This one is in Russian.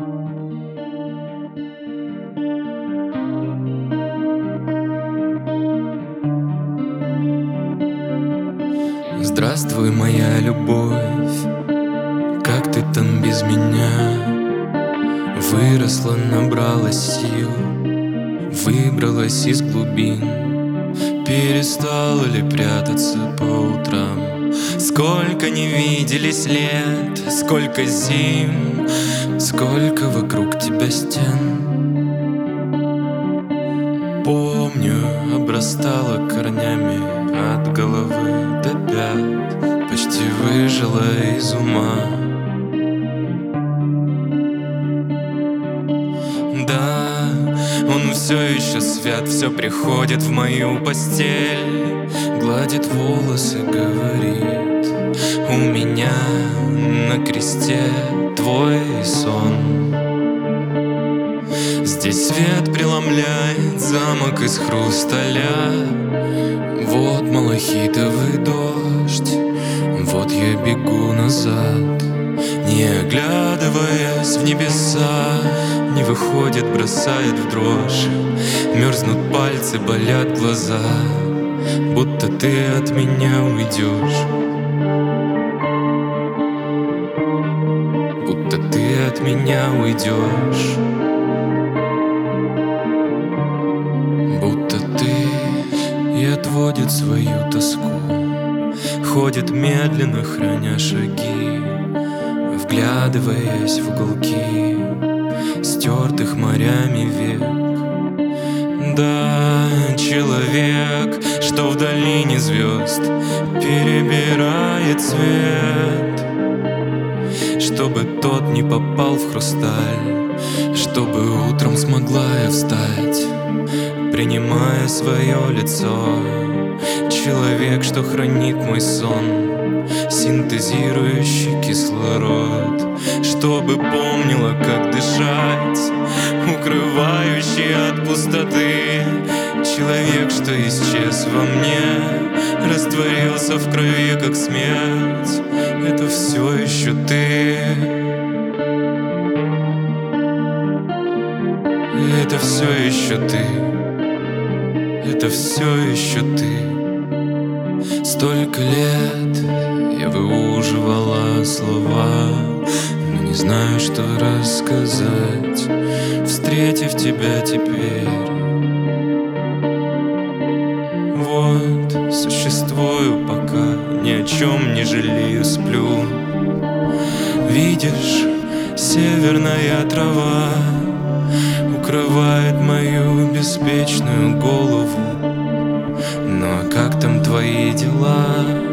Здравствуй, моя любовь, как ты там без меня? Выросла, набралась сил, выбралась из глубин. Перестала ли прятаться по утрам? Сколько не виделись лет, сколько зим, сколько вокруг тебя стен. Помню, обрастала корнями от головы до пят, почти выжила из ума. Да, он все еще свят, все приходит в мою постель, гладит волосы, говорит: у меня на кресте твой сон. Здесь свет преломляет замок из хрусталя. Вот малахитовый дождь, вот я бегу назад, не оглядываясь в небеса. Не выходит, бросает в дрожь, мерзнут пальцы, болят глаза, будто ты от меня уйдешь, будто ты от меня уйдешь, будто ты. И отводит свою тоску, ходит медленно, храня шаги, вглядываясь в уголки стертых морями век. Да, человек, что в долине звезд перебирает цвет, чтобы тот не попал в хрусталь, чтобы утром смогла я встать, принимая свое лицо. Человек, что хранит мой сон, синтезирующий кислород, чтобы помнила, как дышать, укрывающий от пустоты. Человек, что исчез во мне, растворился в крови, как смерть. Это все еще ты. Это все еще ты. Это все еще ты. Столько лет я выуживала слова, но не знаю, что рассказать, встретив тебя теперь. Вот, существую пока, ни о чем не жалею, сплю. Видишь, северная трава укрывает мою беспечную голову. Ну а как там твои дела?